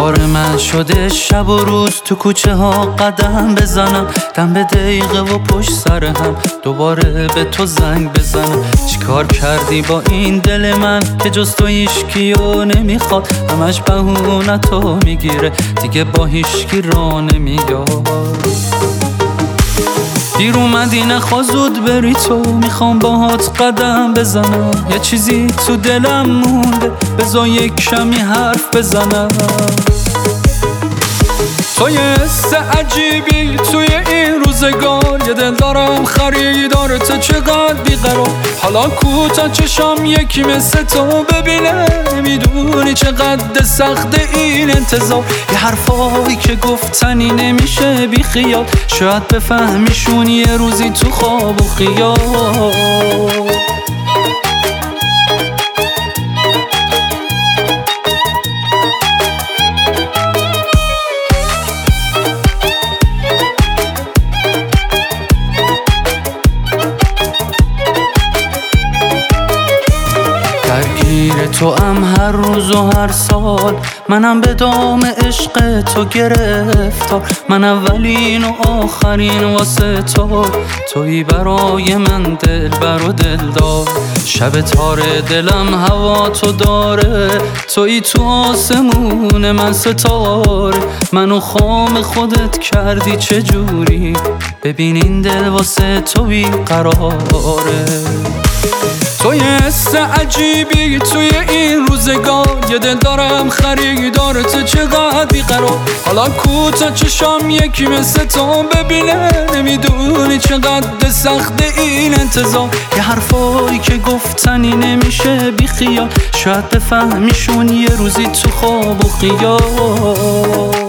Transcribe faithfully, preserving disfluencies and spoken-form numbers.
کار من شده شب و روز تو کوچه ها قدم بزنم، دم به دقیقه و پشت سر هم دوباره به تو زنگ بزنم. چیکار کردی با این دل من که جز تو هیچکیو نمیخواد، همش بهونه تو میگیره دیگه با هیچکی را نمیاد. دیر اومدی نخوا زود بری تو، میخوام باهات قدم بزنم. یه چیزی تو دلم مونده بذار یک کمی حرف بزنم. تو یه حس عجیبی توی این روزگار، یه دل دارم خریدار تو چقدر بیقرار. حالا کوتا چشام یکی مثل تو ببینه، نمیدونی چقدر سخت این انتظار. یه حرفایی که گفتنی نمیشه بی خیال، شاید بفهمیشون یه روزی تو خواب و خیال. درگیر تو هم هر روز و هر سال، منم به دام عشق تو گرفتار. من اولین و آخرین واسه تو، تویی برای من دل بر و دلدار. شب تار دلم هوا تو داره، تویی تو آسمون من ستاره. منو خام خودت کردی چجوری، ببین این دل واسه تو بیقراره. تو یه حس عجیبی توی این روزگار، یه دل دارم خریدار تو چقدر بیقرار. حالا کوتا چشام یکی مثل تو ببینه، نمیدونی چقدر سخت این انتظار. یه حرفایی که گفتنی نمیشه بی خیال، شاید بفهمیشون یه روزی تو خواب و خیال.